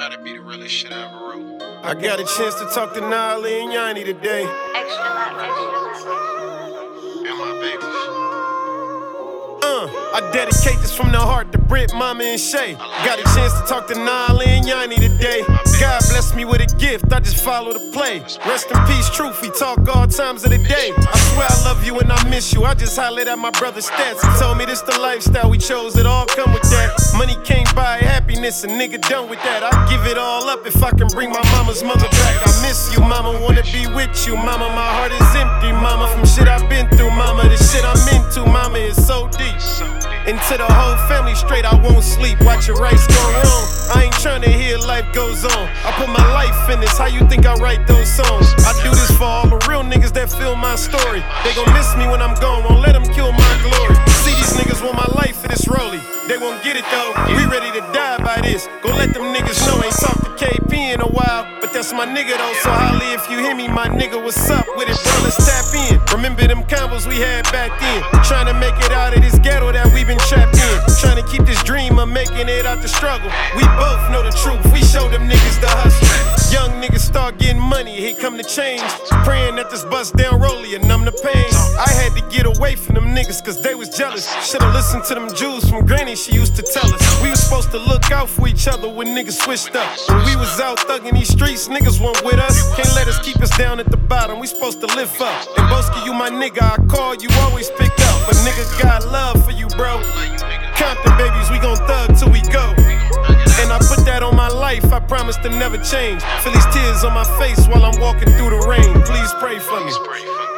gotta be the realest shit I ever wrote. I got a chance to talk to Nolly and Yanni today. Extra life. And my babies. I dedicate this from the heart to Britt, Mama, and Shay. Got a chance to talk to Nolly and Yanni today. God bless me with a gift, I just follow the play. Rest in peace, truth, we talk all times of the day. I swear I love you and I miss you, I just hollered at my brother's stats. He told me this the lifestyle we chose, it all come with that. Money can't buy happiness, a nigga done with that. I'd give it all up if I can bring my mama's mother back. I miss you, mama, wanna be with you, mama. My heart is empty, mama, from shit I've been through, mama. The shit I'm into, mama, is so deep. Into the whole family straight, I won't sleep. Watch your rights go wrong. I ain't tryna hear life goes on. I put my life in this, how you think I write those songs? I do this for all the real niggas that feel my story. They gon' miss me when I'm gone, won't let them kill my glory. See, these niggas want my life for this rollie. They won't get it though, we ready to die by this. Go let them niggas know, ain't talked to KP in a while, but that's my nigga though. So holla if you hear me, my nigga, what's up with it, bro? Let's tap in. Remember them combos we had back then. Tryna make it out of this ghetto that we been trapped in. Tryna keep this dream of making it out the struggle. We both know the truth, we show them niggas the hustle. Young niggas start getting money, here come the change. Praying that this bust down rollie and numb the pain. I had to get away from them niggas cause they was jealous. Should've listened to them Jews from Granny, she used to tell us. We was supposed to look out for each other when niggas switched up. When we was out thugging these streets, niggas weren't with us. Can't let us keep us down at the bottom, we supposed to lift up. And Boski, you my nigga, I call you, always pick up. But nigga got love for you, bro. Compton babies, we gon' thug till we go. And I put that on my life, I promise to never change. Feel these tears on my face while I'm walking through the rain. Please pray for me.